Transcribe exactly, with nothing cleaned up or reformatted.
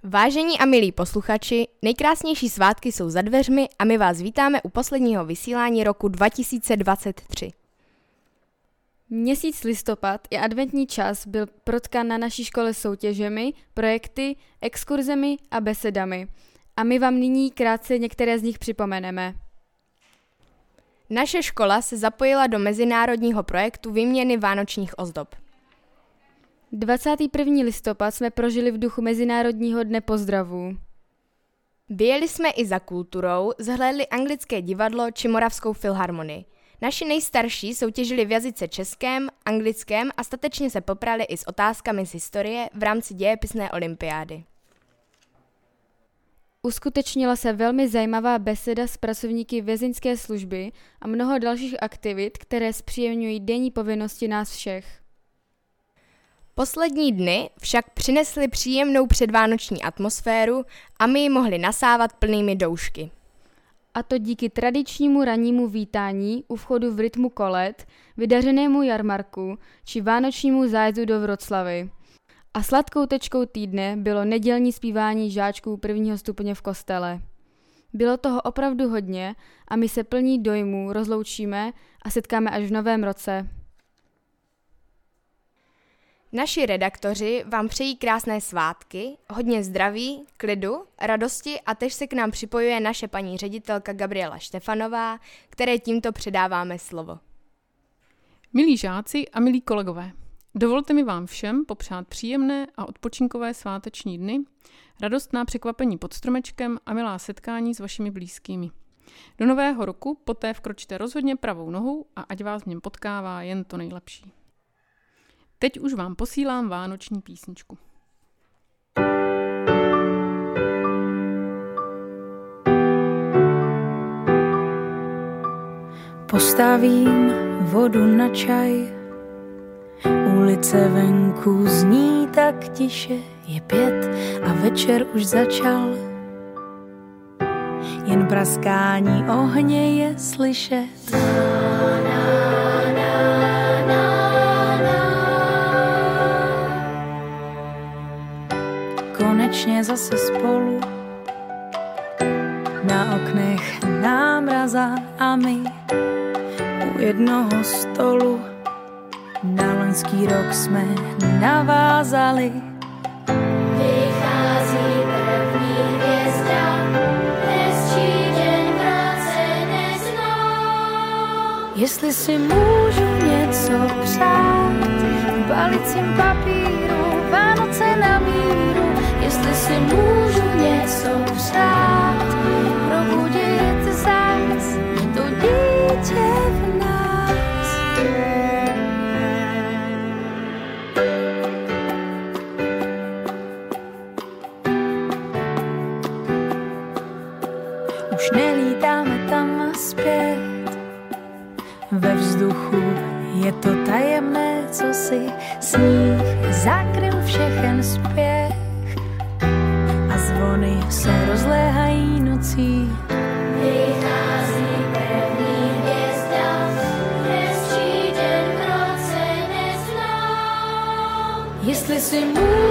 Vážení a milí posluchači, nejkrásnější svátky jsou za dveřmi a my vás vítáme u posledního vysílání roku dva tisíce dvacet tři. Měsíc listopad i adventní čas byl protkán na naší škole soutěžemi, projekty, exkurzemi a besedami. A my vám nyní krátce některé z nich připomeneme. Naše škola se zapojila do mezinárodního projektu výměny vánočních ozdob. dvacátého prvního listopad jsme prožili v duchu Mezinárodního dne pozdravů. Vyjeli jsme i za kulturou, zhlédli anglické divadlo či Moravskou filharmonii. Naši nejstarší soutěžili v jazyce českém, anglickém a statečně se poprali i s otázkami z historie v rámci dějepisné olympiády. Uskutečnila se velmi zajímavá beseda s pracovníky vězeňské služby a mnoho dalších aktivit, které zpříjemňují denní povinnosti nás všech. Poslední dny však přinesly příjemnou předvánoční atmosféru a my ji mohli nasávat plnými doušky. A to díky tradičnímu rannímu vítání u vchodu v rytmu kolet, vydařenému jarmarku či vánočnímu zájezdu do Vroclavy. A sladkou tečkou týdne bylo nedělní zpívání žáčků prvního stupně v kostele. Bylo toho opravdu hodně a my se plní dojmů rozloučíme a setkáme až v novém roce. Naši redaktoři vám přejí krásné svátky, hodně zdraví, klidu, radosti a tež se k nám připojuje naše paní ředitelka Gabriela Štefanová, které tímto předáváme slovo. Milí žáci a milí kolegové, dovolte mi vám všem popřát příjemné a odpočinkové sváteční dny, radostná překvapení pod stromečkem a milá setkání s vašimi blízkými. Do nového roku poté vkročte rozhodně pravou nohou a ať vás v něm potkává jen to nejlepší. Teď už vám posílám vánoční písničku. Postavím vodu na čaj, ulice venku zní tak tiše, je pět a večer už začal. Jen praskání ohně je slyšet. Konečně zase spolu, na oknech námraza a my u jednoho stolu. Na loňský rok jsme navázali. Vychází první hvězda, hezčí den v roce nezná. Jestli si můžu něco přát, v balicím papíru, Vánoce na míru. Jestli si můžu něco přát, probudit zás to dítě v nás. Už nelítáme tam a zpět, ve vzduchu je to tajemné, co si sníh zakryl všechen spěch. Zvony se rozléhají nocí. Vychází první hvězda, hezčí den v roce nezná. Jestli si můžu